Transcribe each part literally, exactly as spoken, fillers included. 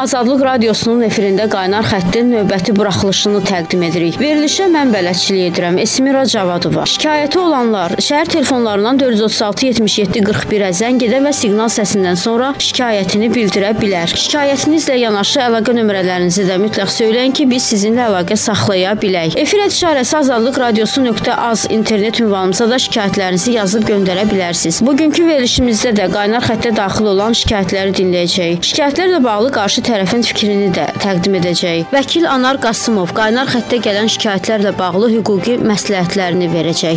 Azadlıq Radiosunun efirində Qaynar xəttin növbəti buraxılışını təqdim edirik. Verilişə mən bələdçilik edirəm. Esmira Cavadova. Şikayəti olanlar şəhər telefonlarından dörd yüz otuz altı yetmiş yeddi qırx birə zəng edə və siqnal səsindən sonra şikayətini bildirə bilər. Şikayətinizlə yanaşı əlaqə nömrələrinizi də mütləq söyləyin ki, biz sizinlə əlaqə saxlaya bilək. Efir işarəsi azadlıq radiosu nöqtə az internet ünvanımıza da şikayətlərinizi yazıb göndərə bilərsiniz. Bugünkü verilişimizdə də Qaynar xəttə daxil olan şikayətləri dinləyəcəyik. Şikayətlərlə bağlı qarşı tərəfin fikrini də təqdim edəcəyik. Vəkil Anar Qasımov Qaynar xəttə gələn şikayətlərlə bağlı hüquqi məsləhətlərini verəcək.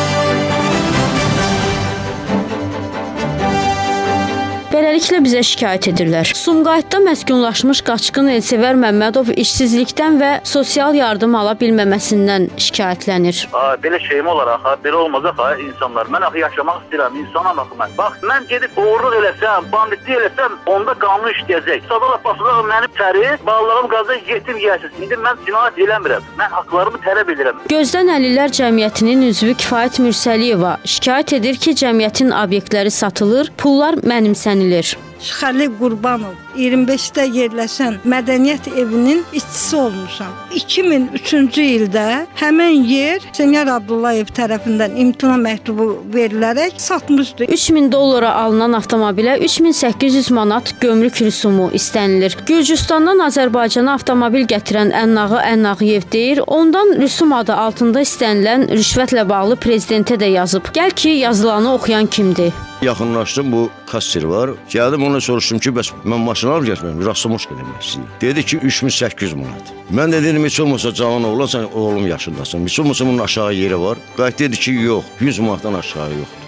Beləliklə bizə şikayət edirlər. Sumqayıtda məskunlaşmış qaçqın Elsevər Məmmədov işsizlikdən və sosial yardım ala bilməməsindən şikayətlənir. Belə şeyim olaraq, belə olmazaq insanlar. Mən axı yaşamaq istəyirəm, insanam axı mən. Bax, mən gedib oğurluq eləsəm, banditlik eləsəm, onda qanun işləyəcək. Sadala basılaq mənim təri, bağlarım qaza yetim yiyəsiz. İndi mən cinayət eləmirəm. Mən haqlarımı tələb edirəm. Gözdən Əlillər Cəmiyyətinin üzvü Kifayət Mürsəliyeva şikayət edir ki, cəmiyyətin obyektləri satılır, pullar mənimsənilir. Xəlil Qurbanov iyirmi beşdə yerləşən Mədəniyyət evinin işçisi olmuşam. iki min üçüncü ildə həmin yer Semyar Abdullayev tərəfindən imtina məktubu verilərək satmışdı. üç min dollara alınan avtomobilə üç min səkkiz yüz manat gömrük rüsumu istənilir. Gürcüstandan Azərbaycana avtomobil gətirən Ənnağı Ənnağıyev deyir, ondan rüsum adı altında istənilən rüşvətlə bağlı prezidentə də yazıb. Gəl ki, yazılanı oxuyan kimdir? Yaxınlaşdım, bu kasser var. Gəldim ona soruşdum ki, bəs mən maşını alıb getməyim, rastlamaş eləmək istəyir. Dedi ki, üç min səkkiz yüz manat. Mən də dedim, heç olmasa cavan oğlan, sən oğlum yaşındasın. Heç olmasa bunun aşağı yeri var. Qayıt dedi ki, yox, yüz manatdan aşağı yoxdur.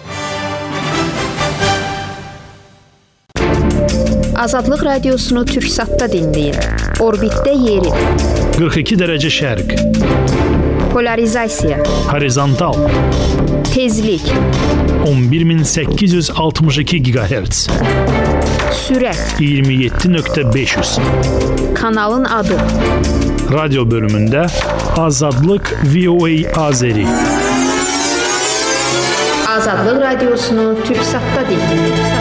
Azadlıq Radiosunu Türksatda dinləyin. Orbitdə yeri. qırx iki dərəcə şərq. Polarizasiya. Horizontal. Tezlik. on bir min səkkiz yüz altmış iki gigahertz. Sürət. iyirmi yeddi nöqtə beş yüz. Kanalın adı. Radyo bölümündə Azadlıq V O A Azeri. Azadlıq Radiosunu Türksatda dinləyin.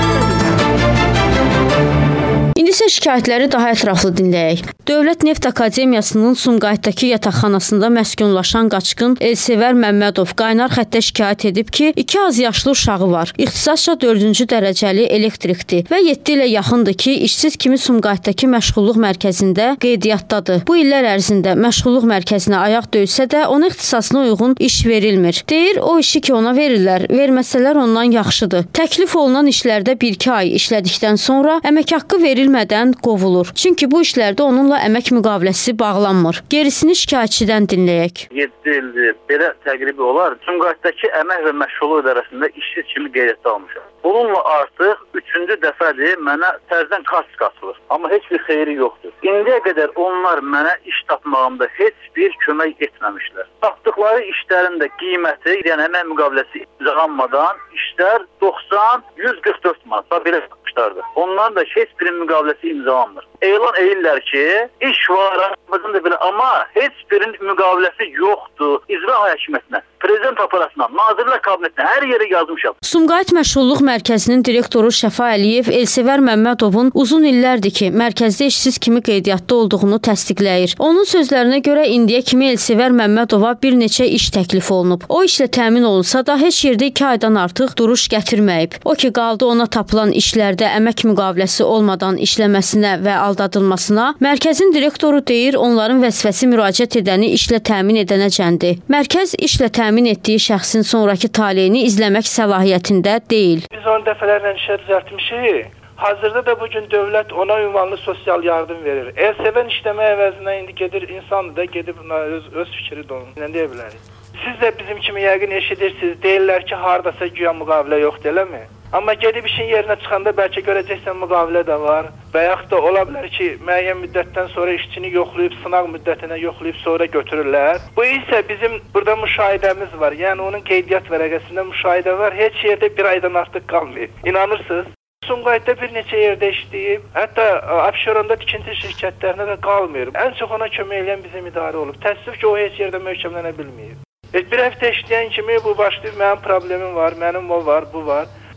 İndi isə şikayətləri daha ətraflı dinləyək. Dövlət Neft Akademiyasının Sumqayıtdakı yataqxanasında məskunlaşan qaçqın Elsevər Məmmədov Qaynar xəttə şikayət edib ki, iki az yaşlı uşağı var. İxtisasca dördüncü dərəcəli elektrikdir və yeddi ilə yaxındır ki, işsiz kimi Sumqayıtdakı məşğulluq mərkəzində qeydiyyatdadır. Bu illər ərzində məşğulluq mərkəzinə ayaq döysə də ona ixtisasına uyğun iş verilmir. Deyir, o işi ki ona verirlər, verməsələr ondan yaxşıdır. Təklif olunan işlərdə bir iki ay işlədikdən sonra əmək haqqı verilmədən qovulur. Çünki bu işlərdə onunla əmək müqaviləsi bağlanmır. Gerisini şikayətçidən dinləyək. yeddi ildir belə təqribi olar. Sumqayıtdakı əmək və məşğulluq idarəsində işsiz kimi qeydiyyatda almışam. Bununla artıq üçüncü dəfədir mənə tərdən kast qatılır. Amma heç bir xeyri yoxdur. İndiyə qədər onlar mənə iş tapmağımda heç bir kömək etməmişlər. Tapdıqları işlərin də qiyməti, yəni əmək müqaviləsi imzalanmadan işlər doxsan yüz qırx dörd manat belə çıxmışlardı. Onların da heç bir müqaviləsi imzalanmır. Elan edirlər ki, iş var, da belə, amma heç birinin müqaviləsi yoxdur. İcra hakimiyyətinə, prezident aparatına, Nazirlər Kabinetinə hər yerə yazmışam. Sumqayıt Məşğulluq Mərkəzinin direktoru Şəfa Əliyev Elsevər Məmmədovun uzun illərdir ki, mərkəzdə işsiz kimi qeydiyyatda olduğunu təsdiqləyir. Onun sözlərinə görə indiyə kimi Elsevər Məmmədova bir neçə iş təklif olunub. O işlə təmin olunsa da heç yerdə iki aydan artıq duruş gətirməyib. O ki, qaldı ona tapılan işlərdə əmək müqaviləsi olmadan işləməsinə və aldadılmasına. Mərkəzin direktoru deyir, onların vəzifəsi müraciət edəni işlə təmin edənəcəndir. Mərkəz işlə təmin etdiyi şəxsin sonraki taleyini izləmək səlahiyyətində deyil. Biz on dəfələrlə işə düzəltmişik. Hazırda da bugün dövlət ona ünvanlı sosial yardım verir. Elsevər işləmə əvəzinə indi gedir, insandır da gedib öz, öz fikri donur. Nə deyə bilərik? Siz də bizim kimi yəqin eşidirsiniz, deyirlər ki, hardasa güya müqavilə yoxdur, eləmi? Amma gedib işin yerinə çıxanda bəlkə görəcəksən müqavilə də var və yaxud da ola bilər ki, müəyyən müddətdən sonra işçini yoxlayıb, sınaq müddətinə yoxlayıb sonra götürürlər. Bu isə bizim burada müşahidəmiz var. Yəni onun qeydiyyat vərəqəsində müşahidə var. Heç yerdə bir aydan artıq qalmayıb. İnanırsınız? Sumqayıtda bir neçə yerdə işləyib, hətta Abşeronda tikinti şirkətlərinə də qalmıyor. Ən çox ona kömək edən bizim idarə olub. Təəssüf ki, o heç yerdə möhkəmlənə bilməyib. Bir həftə işləyən kimi bu başlayıb, mənim problemim var, mənim o var, bu var.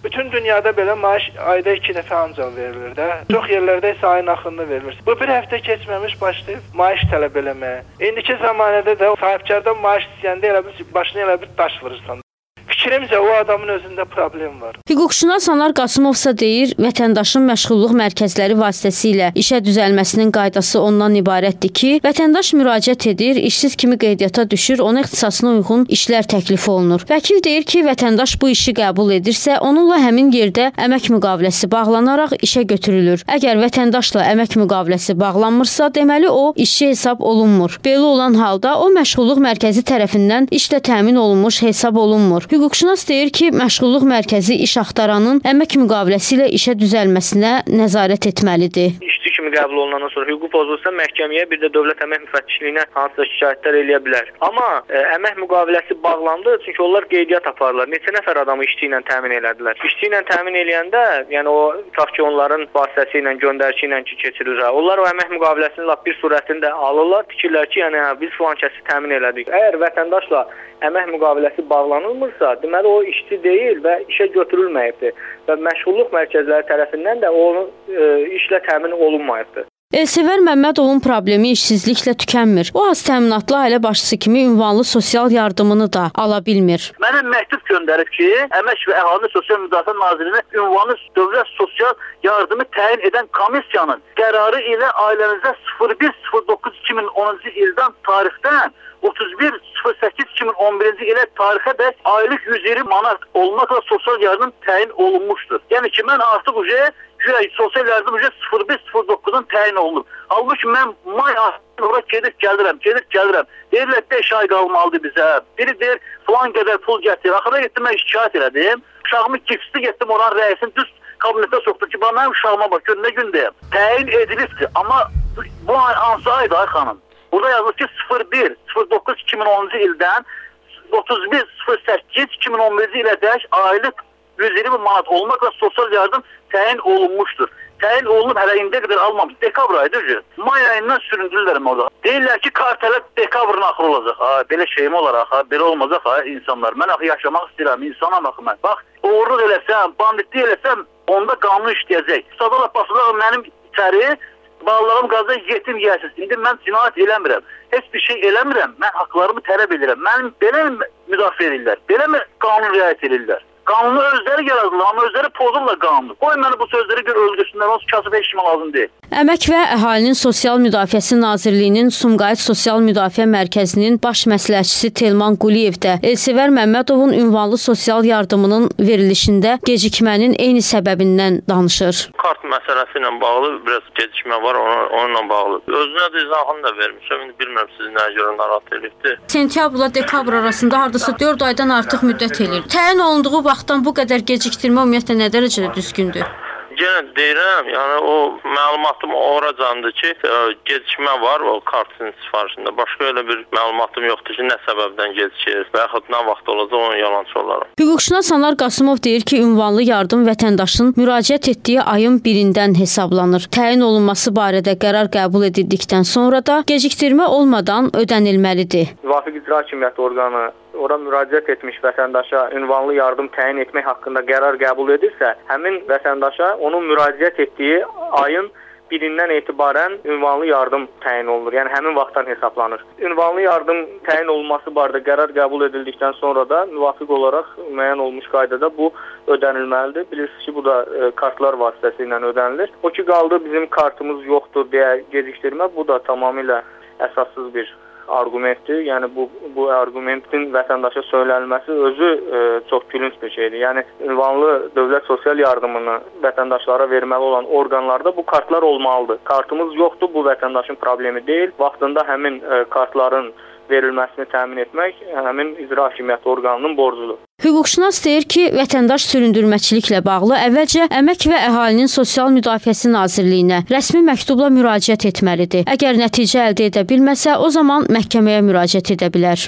Bütün dünyada belə maaş ayda iki dəfə ancaq verilir də. Çox yerlərdə isə ayın axırında verilir. Bu bir həftə keçməmiş başlayıb maaş tələb eləməyə. İndiki zamanədə də sahibkardan maaş istəyəndə elə bir başına elə bir daş vurursan. Fikrimcə o adamın özündə problem var. Hüquqşünas Anar Qasımovsa deyir, vətəndaşın məşğulluq mərkəzləri vasitəsilə işə düzəlməsinin qaydası ondan ibarətdir ki, vətəndaş müraciət edir, işsiz kimi qeydiyyata düşür, ona ixtisasına uyğun işlər təklif olunur. Vəkil deyir ki, vətəndaş bu işi qəbul edirsə, onunla həmin yerdə əmək müqaviləsi bağlanaraq işə götürülür. Əgər vətəndaşla əmək müqaviləsi bağlanmırsa, deməli o işçi hesab olunmur. Belə olan halda o məşğulluq mərkəzi tərəfindən işlə təmin olunmuş hesab olunmur. Hüquqşünas deyir ki, məşğulluq mərkəzi iş axtaranın əmək müqaviləsi ilə işə düzəlməsinə nəzarət etməlidir. İşçi kimi qəbul olunandan sonra hüquq pozulsa məhkəməyə bir də dövlət əmək müfəttişliyinə hansısa şikayətlər eləyə bilər. Amma ə, əmək müqaviləsi bağlandı, çünki onlar qeydiyyat aparırlar. Neçə nəfər adamı işçi ilə təmin elədilər. İşçi ilə təmin eləyəndə, yəni o tutaq ki, onların vasitəsi ilə, göndərişi ilə ki, keçirir. Onlar o əmək müqaviləsinin lap bir surətində alırlar, tikirlər ki, yəni biz filan kəsi təmin elədik. Əgər vətəndaşla əmək müqaviləsi bağlanılmırsa, deməli o işçi deyil və işə götürülməyibdir və məşğulluq mərkəzləri tərəfindən də onun e, işlə təmin olunmayıbdır. Elsevər Məmmədovun problemi işsizliklə tükənmir. O az təminatlı ailə başçısı kimi ünvanlı sosial yardımını da ala bilmir. Mənə məktub göndərib ki, Əmək və Əhalinin Sosial Müdafiə Nazirliyinə ünvanlı dövlət sosial yardımı təyin edən komissiyanın qərarı ilə ailənizə sıfır bir sıfır doqquz iki min onuncu ildən tarixdən otuz bir sıfır səkkiz iki min on birinci ilə tarixədək aylıq yüz iyirmi manat olmaqla sosial yardım təyin olunmuşdur. Yəni ki, mən artıq uca güya sosial yardım uca sıfır bir sıfır doqquzun təyin olunub. Halbuki mən may ayında ora gedib gəlirəm, gedib gəlirəm. Deyirlər beş ay qalmalıdır bizə. Biri deyir, filan qədər pul gətir. Axıra getdim, mən şikayət elədim. Uşağımı gifti getdim, oranın rəisini düz kabinetə soxdu ki, mənim uşağıma bax, gör nə gündəyəm. Təyin edilibdir. Amma bu ay hansı aydı ay xanım? Burada yazılır ki, sıfır bir sıfır doqquz iki min onuncu ildən otuz bir sıfır səkkiz iki min on birinci ilə dək aylıq yüz iyirmi manat olmaqla sosial yardım təyin olunmuşdur. Təyin olunub hələ indiyə qədər almamış. Dekabr ayıdır ki, may ayından süründürürlər orada. Deyirlər ki, kartələ dekabrın axırı olacaq. Ha, belə şeyim olaraq, ha, belə olmayacaq ha insanlar. Mən axı yaşamaq istəyirəm, insana baxım mən. Bax, oğurluq eləsəm, banditlik eləsəm, onda qanun işləyəcək. Sadala basılaq mənim içəri bağlarım qazda yetim yiyəsiz. İndi mən cinayət eləmirəm. Heç bir şey eləmirəm. Mən haqlarımı tələb edirəm. Mənim belə mi müdafiə edirlər? Belə mi qanun riayət edirlər? Qanunu özləri yaradırlar, amma özləri pozurlar qanunu. Qoy məni bu sözləri bir öldürsünlər, onun kasıb heç kimə lazım deyil. Əmək və Əhalinin Sosial Müdafiəsi Nazirliyinin Sumqayıt Sosial Müdafiə Mərkəzinin baş məsləhətçisi Telman Quliyev də Elsevər Məmmədovun ünvanlı sosial yardımının verilişində gecikmənin eyni səbəbindən danışır. Kart məsələsi ilə bağlı biraz gecikmə var, ona, onunla bağlı. Özünə də izahını da vermişəm, indi bilmirəm siz nəyə görə narahat edibdir. Sentyabrla dekabr arasında hardasa dörd aydan artıq müddət eləyir. Təyin olunduğu vaxtdan bu qədər gecikdirmə ümumiyyətlə nə dərəcədə düzgündür? Yenə deyirəm, yəni o məlumatım oracandır ki, gecikmə var o kartın sifarişində. Başqa elə bir məlumatım yoxdur ki, nə səbəbdən gecikir və yaxud nə vaxt olacaq, onun yalançı olaram. Hüquqşünas Anar Qasımov deyir ki, ünvanlı yardım vətəndaşın müraciət etdiyi ayın birindən hesablanır. Təyin olunması barədə qərar qəbul edildikdən sonra da gecikdirmə olmadan ödənilməlidir. Müvafiq icra hakimiyyəti orqanı ora müraciət etmiş vətəndaşa ünvanlı yardım təyin etmək haqqında qərar qəbul edirsə, həmin vətəndaşa onun müraciət etdiyi ayın birindən etibarən ünvanlı yardım təyin olunur. Yəni həmin vaxtdan hesablanır. Ünvanlı yardım təyin olunması barədə qərar qəbul edildikdən sonra da müvafiq olaraq müəyyən olmuş qaydada bu ödənilməlidir. Bilirsiniz ki, bu da e, kartlar vasitəsilə ödənilir. O ki qaldı bizim kartımız yoxdur deyə gecikdirmə, bu da tamamilə əsassız bir argumentdir. Yəni bu bu argumentin vətəndaşa söylənilməsi özü e, çox gülünc bir şeydir. Yəni ünvanlı dövlət sosial yardımını vətəndaşlara verməli olan orqanlarda bu kartlar olmalıdır. Kartımız yoxdur, bu vətəndaşın problemi deyil. Vaxtında həmin e, kartların verilməsini təmin etmək həmin icra hakimiyyəti orqanının borcudur. Hüquqşünas deyir ki, vətəndaş süründürməçiliklə bağlı əvvəlcə Əmək və Əhalinin Sosial Müdafiəsi Nazirliyinə rəsmi məktubla müraciət etməlidir. Əgər nəticə əldə edə bilməsə, o zaman məhkəməyə müraciət edə bilər.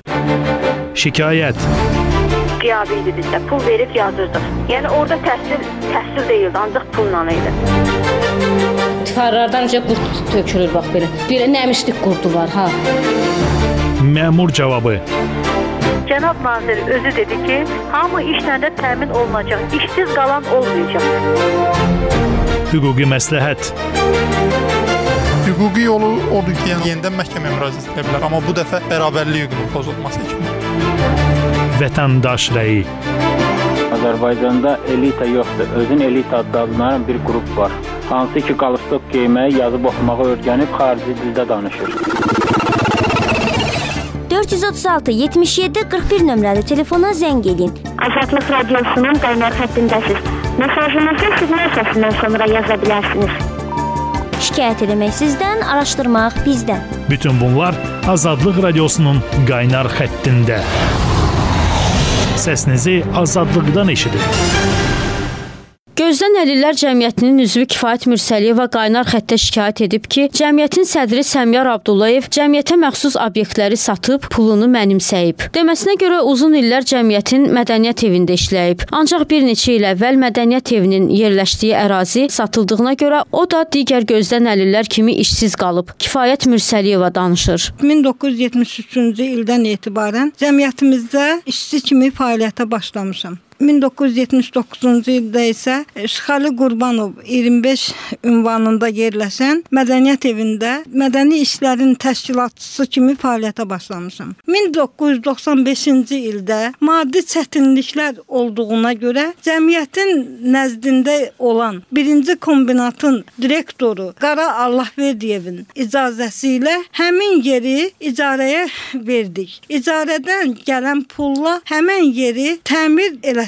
Şikayət. Qiyabi idi bizdə, pul verib yazırdıq. Yəni orada təhsil, təhsil deyildi, ancaq pulla idi. Tifarlardan öncə qurd tökülür, bax belə. Belə nəmişlik qurdu var, ha. Məmur cavabı. Cənab nazir özü dedi ki, hamı işlə də təmin olunacaq, işsiz qalan olmayacaq. Hüquqi məsləhət. Hüquqi yolu odur ki, yəni yenidən məhkəməyə müraciət edə bilər, amma bu dəfə bərabərlik hüququnun pozulması kimi. Vətəndaş rəyi. Azərbaycanda elita yoxdur. Özün elita adlanan bir qrup var. Hansı ki, qalstok geyməyi, yazıb oxumağı öyrənib xarici dildə danışır. dörd yüz otuz altı yetmiş yeddi qırx bir nömrəli telefona zəng edin. Azadlıq radiosunun qaynar xəttindəsiz. Mesajınızı siqnal səsindən sonra yaza bilərsiniz. Şikayət etmək sizdən, araşdırmaq bizdən. Bütün bunlar Azadlıq radiosunun qaynar xəttində. Səsinizi azadlıqdan eşidin. Gözdən Əlillər Cəmiyyətinin üzvü Kifayət Mürsəliyeva qaynar xəttə şikayət edib ki, cəmiyyətin sədri Səmyar Abdullayev cəmiyyətə məxsus obyektləri satıb, pulunu mənimsəyib. Deməsinə görə uzun illər cəmiyyətin mədəniyyət evində işləyib. Ancaq bir neçə il əvvəl mədəniyyət evinin yerləşdiyi ərazi satıldığına görə o da digər gözdən əlillər kimi işsiz qalıb. Kifayət Mürsəliyeva danışır. min doqquz yüz yetmiş üçüncü ildən etibarən cəmiyyətimizdə işçi kimi fəaliyyətə başlamışam. min doqquz yüz yetmiş doqquzuncu ildə isə Şıxəli Qurbanov iyirmi beş ünvanında yerləşən mədəniyyət evində mədəni işlərin təşkilatçısı kimi fəaliyyətə başlamışam. min doqquz yüz doxsan beşinci ildə maddi çətinliklər olduğuna görə cəmiyyətin nəzdində olan birinci kombinatın direktoru Qara Allahverdiyevin icazəsi ilə həmin yeri icarəyə verdik. İcarədən gələn pulla həmin yeri təmir elətdirdik.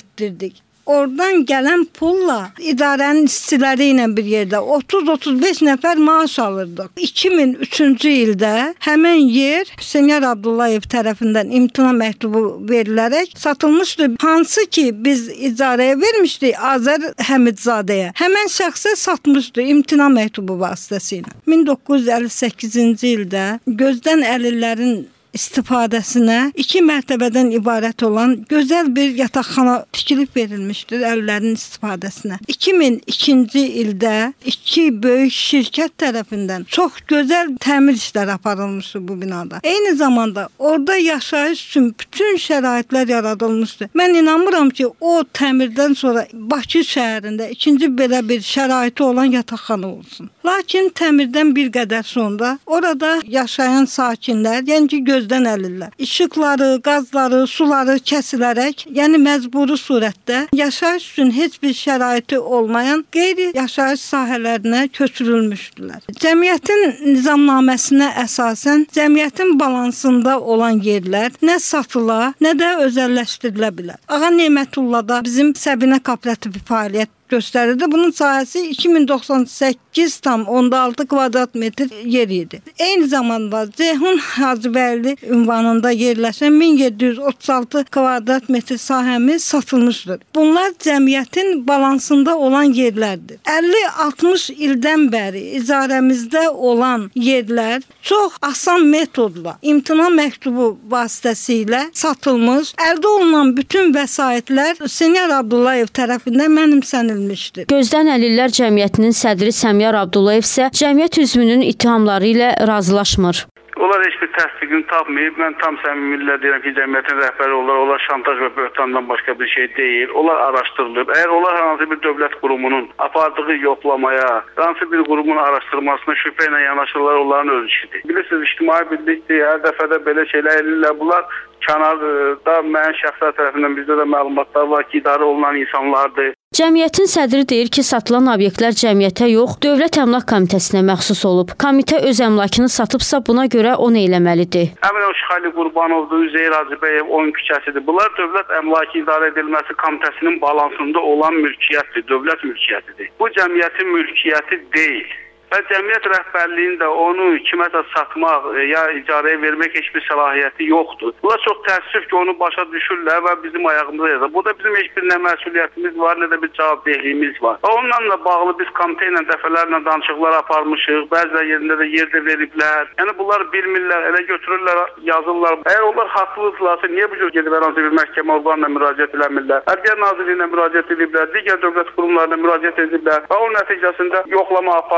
Oradan gələn pulla idarənin işçiləri ilə bir yerdə otuz otuz beş nəfər maaş alırdıq. iki min üçüncü ildə həmin yer Səmyar Abdullayev tərəfindən imtina məktubu verilərək satılmışdı. Hansı ki biz icarəyə vermişdik Azər Həmidzadəyə. Həmin şəxsə satmışdı imtina məktubu vasitəsilə. min doqquz yüz əlli səkkizinci ildə gözdən əlillərin istifadəsinə iki mərtəbədən ibarət olan gözəl bir yataqxana tikilib verilmişdir əlillərin istifadəsinə. iki min ikinci ildə iki böyük şirkət tərəfindən çox gözəl təmir işləri aparılmışdır bu binada. Eyni zamanda orada yaşayış üçün bütün şəraitlər yaradılmışdır. Mən inanmıram ki, o təmirdən sonra Bakı şəhərində ikinci belə bir şəraiti olan yataqxana olsun. Lakin təmirdən bir qədər sonra orada yaşayan sakinlər, yəni ki, göz gözdən əlillər. İşıqları, qazları, suları kəsilərək, yəni məcburi surətdə yaşayış üçün heç bir şəraiti olmayan qeyri yaşayış sahələrinə köçürülmüşdülər. Cəmiyyətin nizamnaməsinə əsasən cəmiyyətin balansında olan yerlər nə satıla, nə də özəlləşdirilə bilər. Ağa Nemətullahda bizim Səbinə Kooperativi fəaliyyət göstərirdi. Bunun sahəsi iki min doxsan səkkiz tam on altı kvadrat metr yer idi. Eyni zamanda Ceyhun Hacıbəyli ünvanında yerləşən min yeddi yüz otuz altı kvadrat metr sahəmiz satılmışdır. Bunlar cəmiyyətin balansında olan yerlərdir. əlli altmış ildən bəri icarəmizdə olan yerlər çox asan metodla, imtina məktubu vasitəsilə satılmış, əldə olunan bütün vəsaitlər Səmyar Abdullayev tərəfindən mənimsənilmişdir. Gözdən Əlillər Cəmiyyətinin sədri Səmyar Abdullayev isə cəmiyyət üzvünün ittihamları ilə razılaşmır. Onlar heç bir təsdiqini tapmayıb. Mən tam səmimilə deyirəm ki, cəmiyyətin rəhbəri onlar, onlar şantaj və böhtandan başqa bir şey deyil. Onlar araşdırılıb. Əgər onlar hansı bir dövlət qurumunun apardığı yoxlamaya, hansı bir qurumun araşdırmasına şübhə ilə yanaşırlar, onların öz işidir. Bilirsiniz, ictimai birlikdir, hər dəfədə belə şeylər eləyirlər. Bunlar kənarda mənim şəxslər tərəfindən bizdə də məlumatlar var ki, idarə olunan insanlardır. Cəmiyyətin sədri deyir ki, satılan obyektlər cəmiyyətə yox, Dövlət Əmlak Komitəsinə məxsus olub. Komitə öz əmlakını satıbsa buna görə o nə eləməlidir? Həmin o Şıxəli Qurbanovdur, Üzeyir Hacıbəyev, oyun küçəsidir. Bunlar Dövlət Əmlakı İdarə Edilməsi Komitəsinin balansında olan mülkiyyətdir, dövlət mülkiyyətidir. Bu cəmiyyətin mülkiyyəti deyil. Və cəmiyyət rəhbərliyinin də onu kiməsə satmaq ya icarəyə vermək heç bir səlahiyyəti yoxdur. Bunlar çox təəssüf ki, onu başa düşürlər və bizim ayağımıza yazır. Burada bizim heç bir nə məsuliyyətimiz var, nə də bir cavabdehliyimiz var. Və onunla bağlı biz komitə ilə dəfələrlə danışıqlar aparmışıq. Bəzilər yerində də yer də veriblər. Yəni bunlar bilmirlər, elə götürürlər, yazırlar. Əgər onlar haqlıdırlarsa, niyə bu cür gedib hər hansı bir məhkəmə orqanına müraciət eləmirlər? Ədliyyə Nazirliyinə müraciət ediblər, digər dövlət qurumlarına müraciət ediblər və onun nəticəsində yoxlama aparılıb.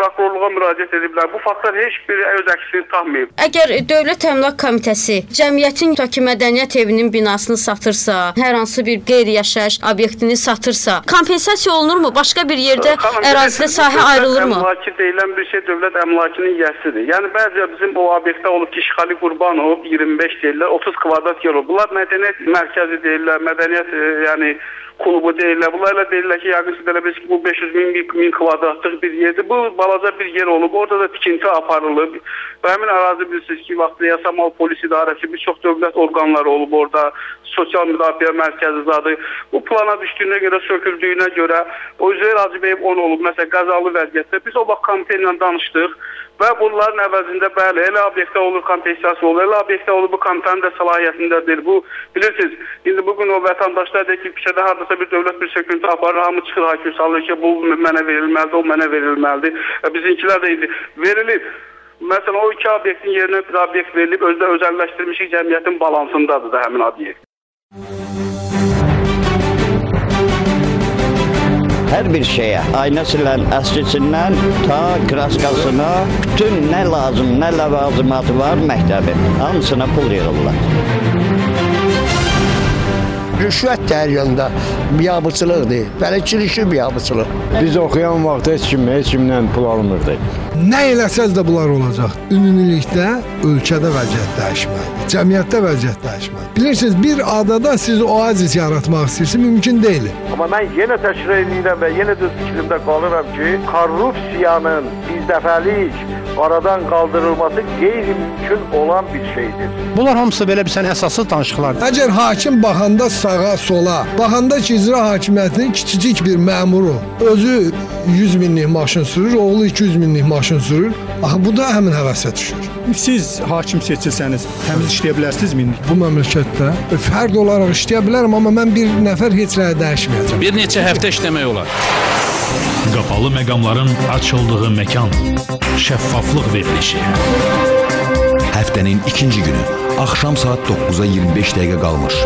prokurorluğa müraciət ediblər. Bu faktlar heç biri öz əksini tapmayıb. Əgər Dövlət Əmlak Komitəsi cəmiyyətin Bakı Mədəniyyət Evinin binasını satırsa, hər hansı bir qeyri-yaşayış obyektini satırsa, kompensasiya olunurmu? Başqa bir yerdə ərazidə sahə ayrılırmı? Əmlakı deyilən bir şey dövlət əmlakının yəsidir. Yəni bəzi bizim o obyektdə olub ki, İşğali Qurbanov iyirmi beş deyirlər, otuz kvadrat yer olub. Bunlar mədəniyyət mərkəzi deyirlər, mədəniyyət e, yəni klubu deyirlər. Bunlarla deyirlər ki, yəqin sizlərə biz bu beş yüz min, min kvadratlıq bir yerdir. Bu balaca bir yer olub. Orada da tikinti aparılıb. Və həmin ərazi bilirsiniz ki, vaxtında Yasamal Polis İdarəsi, bir çox dövlət orqanları olub orada. Sosial müdafiə mərkəzi zadı. Bu plana düşdüyünə görə, söküldüyünə görə o Üzeyir Hacıbəyev on olub. Məsələn, qəzalı vəziyyətdə. Biz o vaxt komitə ilə danışdıq. Və bunların əvəzində bəli, elə obyektə olur kompensasiya olur, elə obyektə olur bu komitənin də səlahiyyətindədir. Bu, bilirsiniz, indi bugün o vətəndaşlar deyir ki, küçədə hardasa bir dövlət bir söküntü aparır, hamı çıxır, hakim salır ki, bu mənə verilməlidir, o mənə verilməlidir. Bizimkilər də indi verilir. Məsələn, o iki obyektin yerinə bir obyekt verilib, özdə özəlləşdirmişik cəmiyyətin balansındadır da həmin obyekt. Hər bir şeyə, aynasıyla əskisindən ta kraskasına, bütün nə lazım, nə ləvazimatı var məktəbin, hamısına pul yığırlar. Rüşvət də hər yanda biabıçılıqdır, bələdçilikli biabıçılıq. Biz oxuyan vaxt heç kim, heç kimdən pul almırdı. Nə eləsəz də bunlar olacaq. Ümumilikdə ölkədə vəziyyət dəyişməlidir, cəmiyyətdə vəziyyət dəyişməlidir. Bilirsiniz, bir adada siz oazis yaratmaq istəyirsiniz, mümkün deyil. Amma mən yenə təkrar edirəm və yenə də fikrimdə qalıram ki, korrupsiyanın birdəfəlik aradan qaldırılması qeyri-mümkün olan bir şeydir. Bunlar hamısı belə bir sən əsassız danışıqlardır. Əgər hakim baxanda sağa, sola, baxanda ki, icra hakimiyyətinin kiçicik bir məmuru özü yüz minlik maşın sürür, oğlu iki yüz minlik maşın sürür, axı bu da həmin həvəsə düşür. Siz hakim seçilsəniz, təmiz işləyə bilərsiniz mi? Bu məmləkətdə fərd olaraq işləyə bilərəm, amma mən bir nəfər heç nəyə dəyişməyəcəm. Bir neçə həftə işləmək olar. Qapalı məqamların açıldığı məkan. Şəffaflıq verilişi. Həftənin ikinci günü, axşam saat doqquza iyirmi beş dəqiqə qalmış.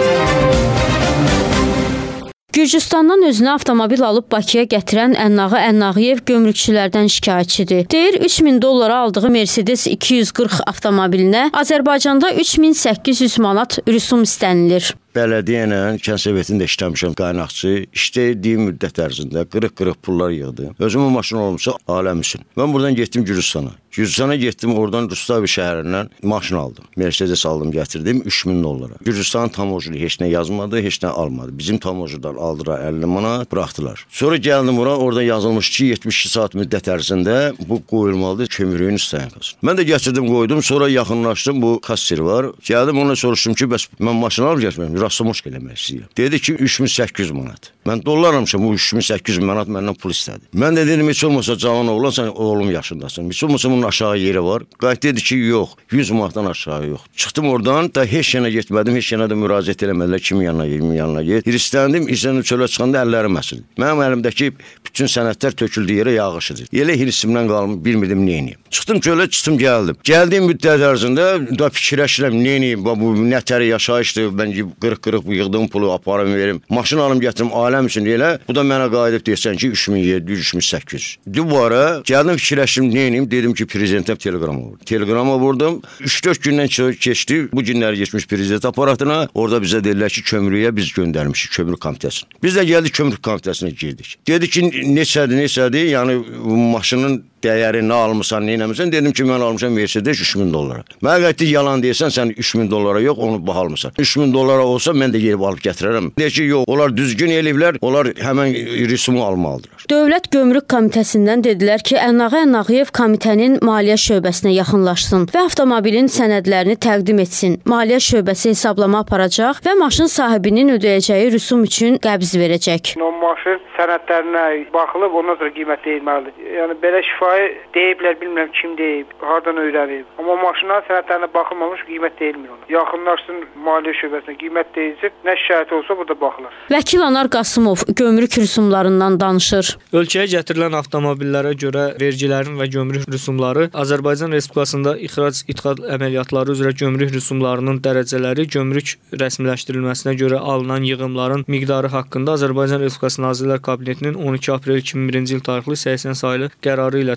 Gürcüstandan özünə avtomobil alıb Bakıya gətirən Ənnağı Ənağıyev gömrükçülərdən şikayətçidir. Deyir, üç min dollara aldığı Mercedes iki yüz qırx avtomobilinə Azərbaycanda üç min səkkiz yüz manat rüsum istənilir. Bələdiyyə ilə kənd sovetində işləmişəm qaynaqçı. İşlədiyim müddət ərzində qırıq-qırıq pullar yığdı. Özümün maşını olmuşsa aləm üçün. Mən buradan getdim Gürcüstana. Gürcüstana getdim, oradan Rustavi şəhərindən maşın aldım. Mercedes aldım, gətirdim üç min dollara. Gürcüstanın tamojili heç nə yazmadı, heç nə almadı. Bizim tamojidan aldılar əlli manat, buraxdılar. Sonra gəldim ora, orada yazılmış ki, yetmiş iki saat müddət ərzində bu qoyulmalıdır kömürüyün üstəyinkası. Mən də gətirdim, qoydum, sonra yaxınlaşdım, bu kasser var. Gəldim, ona soruşdum ki, bəs mən maşını alıb getməyim. Rastomoşk eləmək istəyirəm. Dedi ki, üç min səkkiz yüz manat. Mən dollarmışam, bu üç min səkkiz yüz manat məndən pul istədi. Mən də dedim, heç olmasa cavan oğlan, sən oğlum yaşındasın. Heç olmasa bunun aşağı yeri var. Qayıt dedi ki, yox, yüz manatdan aşağı yox. Çıxdım oradan, da heç yana getmədim, heç yana da müraciət eləmədilər, kimin yanına, kimin yanına get. Hirsləndim, izlənib çölə çıxanda əllərim əsildi. Mənim əlimdəki bütün sənədlər töküldüyü yerə yağışıdır. Elə hirsimdən qalım, bilmirdim neyiniyim. Çıxdım çölə, çıxdım, gəldim. Gəldiyim müddət ərzində da fikirləşirəm, neyiniyim, bu nətəri yaşayışdır, mən qırıq-qırıq bu yığdığım pulu aparım verim. Maşın alım gətirim aləm üçün elə. Bu da mənə qayıdıb deyirsən ki, üç min yeddi yüz, üç min səkkiz yüz. Dubara gəldim fikirləşdim, neyiniyim? Dedim ki, prezidentə teleqrama vurdum. Teleqrama vurdum. üç dörd gündən keçdi. Bu günləri geçmiş prezident aparatına. Orada bizə dedilər ki, kömürlüyə biz göndərmişik, kömür komitəsinə. Biz də gəldik kömür komitəsinə girdik. Dedi ki, neçədir, neçədir? Yəni maşının dəyəri nə almısan, nə eləmirsən? Dedim ki, mən almışam Mercedes üç min dollara. Mənə qayıtdı yalan deyirsən, sən üç min dollara yox, onu baha almısan. üç min dollara olsa mən də yerib alıb gətirərəm. Deyir ki, yox, onlar düzgün eləyiblər, onlar həmən rüsumu almalıdırlar. Dövlət Gömrük Komitəsindən dedilər ki, Ənnağı Ənağıyev komitənin maliyyə şöbəsinə yaxınlaşsın və avtomobilin sənədlərini təqdim etsin. Maliyyə şöbəsi hesablama aparacaq və maşın sahibinin ödəyəcəyi rüsum üçün qəbz verəcək. O maşın sənədlərinə baxılıb, ondan sonra qiymət deyilməlidir. Yəni belə şifahi deyiblər, bilmirəm kim deyib, hardan öyrənib. Amma maşına sənədlərinə baxılmamış, qiymət deyilmir ona. Yaxınlaşsın maliyyə şöbəsinə, qiymət deyilsin, nə şikayət olsa burada baxılır. Vəkil Anar Qasımov gömrük rüsumlarından danışır. Ölkəyə gətirilən avtomobillərə görə vergilərin və gömrük rüsumları Azərbaycan Respublikasında ixrac-idxal əməliyyatları üzrə gömrük rüsumlarının dərəcələri, gömrük rəsmiləşdirilməsinə görə alınan yığımların miqdarı haqqında Azərbaycan Respublikası Nazirlər Kabinetinin on iki aprel iki min birinci il tarixli səksən saylı qərarı ilə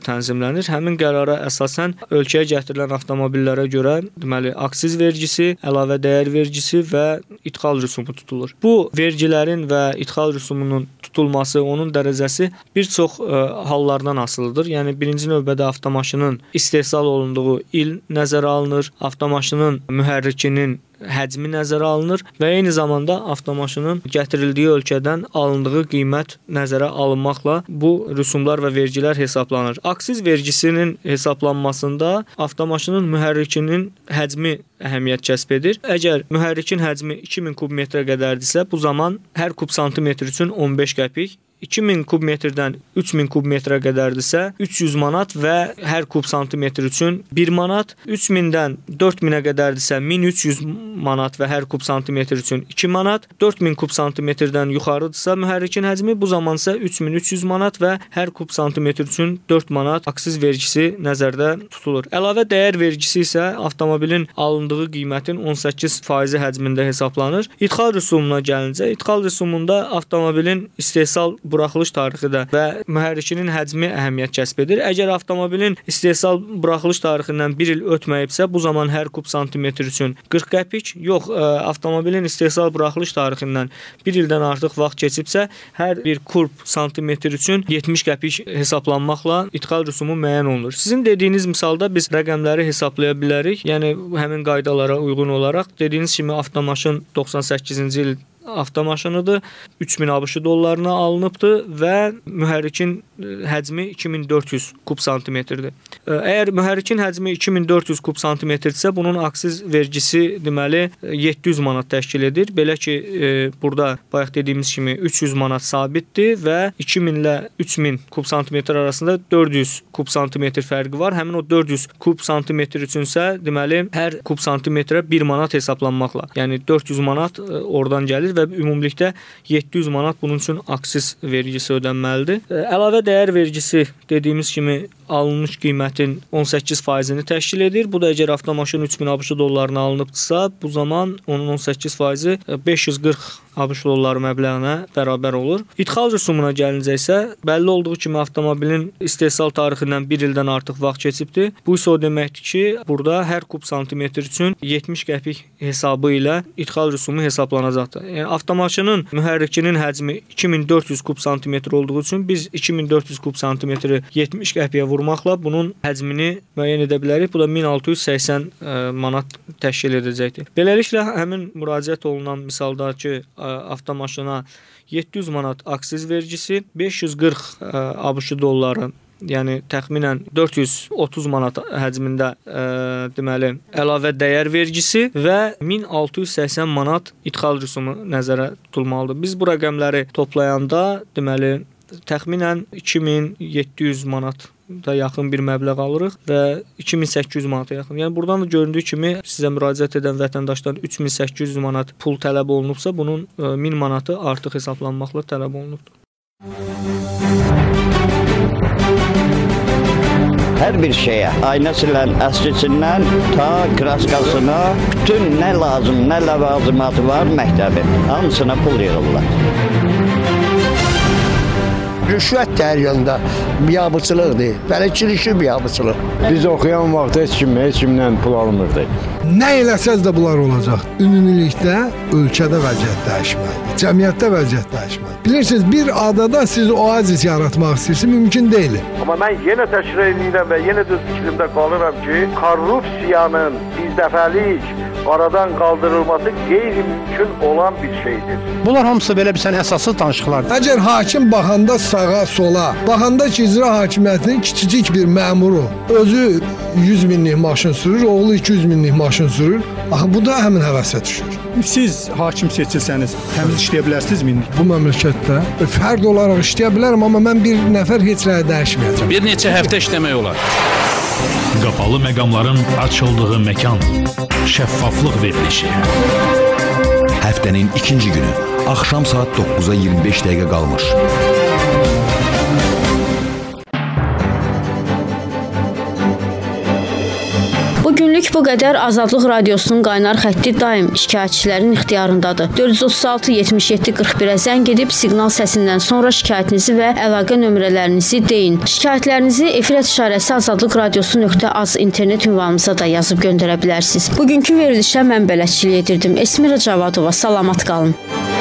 tənzimlənir. Həmin qərara əsasən ölkəyə gətirilən avtomobillərə görə deməli aksiz vergisi, əlavə dəyər vergisi və idxal rüsumu tutulur. Bu vergilərin və idxal rüsumunun tutulması, onun dərəcəsi bir çox ə, hallardan asılıdır. Yəni birinci növbədə avtomaşının istehsal olunduğu il nəzərə alınır, avtomaşının mühərrikinin həcmi nəzərə alınır və eyni zamanda avtomaşının gətirildiyi ölkədən alındığı qiymət nəzərə alınmaqla bu rüsumlar və vergilər hesablanır. Aksiz vergisinin hesablanmasında avtomaşının mühərrikinin həcmi əhəmiyyət kəsb edir. Əgər mühərrikin həcmi iki min kub metrə qədərdirsə, bu zaman hər kub santimetr üçün on beş qəpik, iki min kub metrdən üç min kub metrə qədərdirsə üç yüz manat və hər kub santimetr üçün bir manat, üç mindən dörd minə qədərdirsə min üç yüz manat və hər kub santimetr üçün iki manat, dörd min kub santimetrdən yuxarıdırsa mühərrikin həcmi, bu zaman isə üç min üç yüz manat və hər kub santimetr üçün dörd manat aksiz vergisi nəzərdə tutulur. Əlavə dəyər vergisi isə avtomobilin alındığı qiymətin on səkkiz faizi həcmində hesablanır. İdxal rüsumuna gəlincə, idxal rüsumunda avtomobilin istehsal buraxılış tarixi də və mühərrikinin həcmi əhəmiyyət kəsb edir. Əgər avtomobilin istehsal buraxılış tarixindən bir il ötməyibsə, bu zaman hər kub santimetr üçün qırx qəpik, yox, ə, avtomobilin istehsal buraxılış tarixindən bir ildən artıq vaxt keçibsə, hər bir kub santimetr üçün yetmiş qəpik hesablanmaqla idxal rüsumu müəyyən olunur. Sizin dediyiniz misalda biz rəqəmləri hesablaya bilərik. Yəni həmin qaydalara uyğun olaraq dediyiniz kimi avtomaşın doxsan səkkizinci il avtomaşınıdır, üç min ABŞ dollarına alınıbdır və mühərrikin həcmi iki min dörd yüz kub santimetrdir. Əgər mühərrikin həcmi iki min dörd yüz kub santimetrdirsə, bunun aksiz vergisi deməli yeddi yüz manat təşkil edir. Belə ki, e, burada bayaq dediyimiz kimi üç yüz manat sabitdir və iki min ilə üç min kub santimetr arasında dörd yüz kub santimetr fərqi var. Həmin o dörd yüz kub santimetr üçünsə deməli hər kub santimetrə bir manat hesablanmaqla. Yəni dörd yüz manat e, oradan gəlir və ümumilikdə yeddi yüz manat bunun üçün aksiz vergisi ödənməlidir. Əlavə dəyər vergisi dediyimiz kimi alınmış qiymətin on səkkiz faizini təşkil edir. Bu da əgər avtomaşın üç min ABŞ dollarına alınıbdırsa, bu zaman onun on səkkiz faizi beş yüz qırx ABŞ dolları məbləğinə bərabər olur. İdxal rüsumuna gəlincə isə bəlli olduğu kimi avtomobilin istehsal tarixindən bir ildən artıq vaxt keçibdir. Bu isə o deməkdir ki, burada hər kub santimetr üçün yetmiş qəpik hesabı ilə idxal rüsumu hesablanacaqdır. Yəni avtomaşının mühərrikinin həcmi iki min dörd yüz kub santimetr olduğu üçün biz iki min dörd yüz kub santimetri yetmiş qəpiyə vurmaqla bunun həcmini müəyyən edə bilərik. Bu da min altı yüz səksən manat təşkil edəcəkdir. Beləliklə həmin müraciət olunan misaldakı avtomaşına yeddi yüz manat aksiz vergisi, beş yüz qırx ABŞ dolları, yəni təxminən dörd yüz otuz manat həcmində ə, deməli əlavə dəyər vergisi və min altı yüz səksən manat idxal rüsumu nəzərə tutulmalıdır. Biz bu rəqəmləri toplayanda deməli təxminən iki min yeddi yüz manat da yaxın bir məbləğ alırıq və iki min səkkiz yüz manata yaxın. Yəni buradan da göründüyü kimi sizə müraciət edən vətəndaşdan üç min səkkiz yüz manat pul tələb olunubsa, bunun min manatı artıq hesablanmaqla tələb olunubdur. Hər bir şeyə, ayna silən əskisindən ta kraskasına bütün nə lazım, nə ləvazimatı var məktəbin, hamısına pul yığırlar. Rüşvət dəryanında biabıçılıqdır, bələdçilik biabıçılıq. Biz oxuyan vaxt heç kim, heç kimdən pul almırdı. Nə eləsəz də bunlar olacaq. Ümumilikdə ölkədə vəziyyət dəyişməlidir, cəmiyyətdə vəziyyət dəyişməlidir. Bilirsiniz, bir adada siz oazis yaratmaq istəyirsiniz, mümkün deyil. Amma mən yenə təkrar edirəm və yenə də fikrimdə qalıram ki, korrupsiyanın birdəfəlik aradan qaldırılması qeyri-mümkün olan bir şeydir. Bunlar hamısı belə bir sən əsassız danışıqlardır. Əgər hakim baxanda sağa, sola, baxanda ki, icra hakimiyyətinin kiçicik bir məmuru özü yüz minlik maşın sürür, oğlu iki yüz minlik maşın sürür, axı bu da həmin həvəsə düşür. Siz hakim seçilsəniz, təmiz işləyə bilərsinizmi indi? Bu məmləkətdə fərd olaraq işləyə bilərəm, amma mən bir nəfər heç nəyə dəyişməyəcəm. Bir neçə həftə işləmək olar. Qapalı məqamların açıldığı məkan. Şəffaflıq verilişi. Həftənin ikinci günü, axşam saat doqquza iyirmi beş dəqiqə qalmış. Bugünlük bu qədər. Azadlıq Radiosunun qaynar xətti daim şikayətçilərin ixtiyarındadır. dörd yüz otuz altı yetmiş yeddi qırx birə zəng edib siqnal səsindən sonra şikayətinizi və əlaqə nömrələrinizi deyin. Şikayətlərinizi efir işarəsi azadlıq radiosu nöqtə az internet ünvanımıza da yazıb göndərə bilərsiniz. Bugünkü verilişə mən bələdçilik edirdim. Esmira Cavadova, salamat qalın.